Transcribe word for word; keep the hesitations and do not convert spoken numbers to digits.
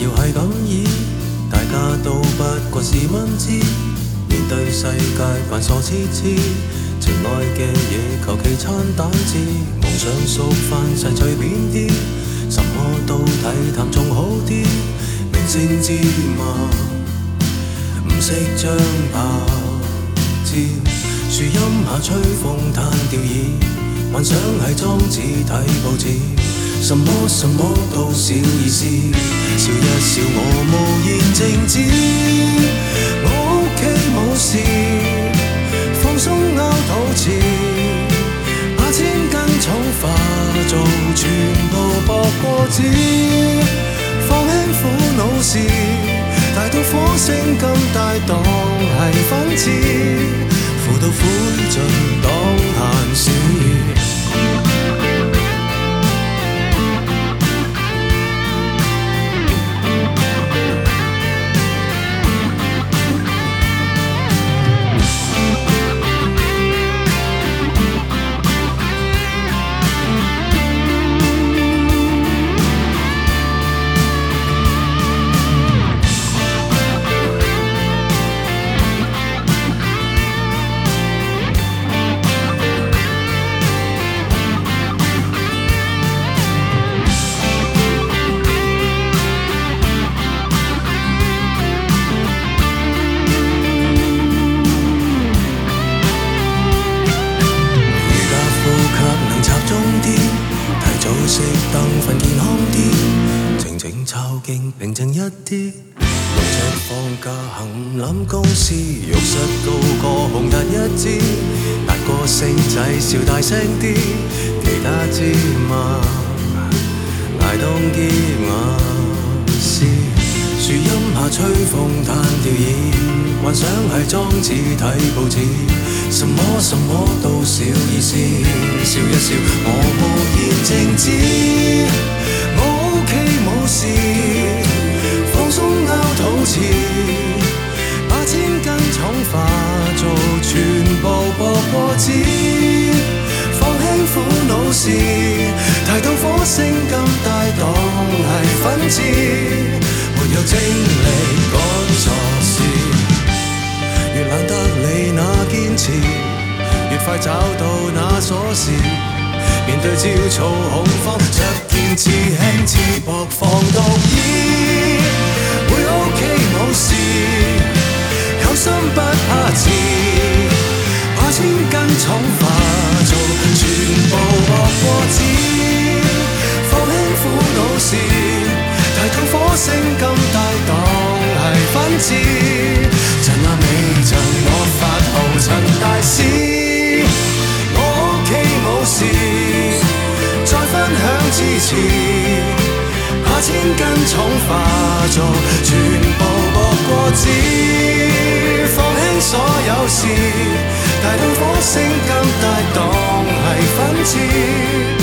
要係咁意，大家都不過是蚊子，面對世界扮傻痴痴，情愛嘅嘢求其餐蛋治，夢想熟飯細隨便啲，什麼都睇淡仲好啲，明星知嘛，唔識張拍照，樹蔭下吹風攤吊椅，幻想係裝置睇報紙。什麼什麼都小意思，笑一笑我無言靜止，我屋企冇事，放鬆拗肚臍，把千斤重化做全部薄過紙，放輕苦惱事，大到火星咁大當係粉刺，苦到苦盡當閒事。熄燈瞓健康啲，靜靜抄經平靜一啲，六尺放假行諗公司，浴室高過紅日一支，壓個星仔笑大聲啲，其他芝麻捱凍結牙絲，樹蔭下吹風攤吊椅，幻想係裝置睇報紙，什麼什麼都小意思，笑一笑我無言靜止，我屋企冇事，放鬆拗肚臍，把千斤重化做全部薄過紙，放輕苦惱事，提到火星咁大當係粉刺，沒有精力趕錯事，越懶得理那堅持，越快找到那鎖匙，面對焦躁恐慌，着件似輕似薄防毒衣，會 OK 冇事，有心不怕遲，把千斤重化做全部薄過紙，放輕苦惱事，提到火星咁大當係粉刺，趁那未曾我發號陳大師，我屋企冇事，再分享支持，把千斤重化做全部薄過紙，放輕所有事，大到火星咁大當係粉刺。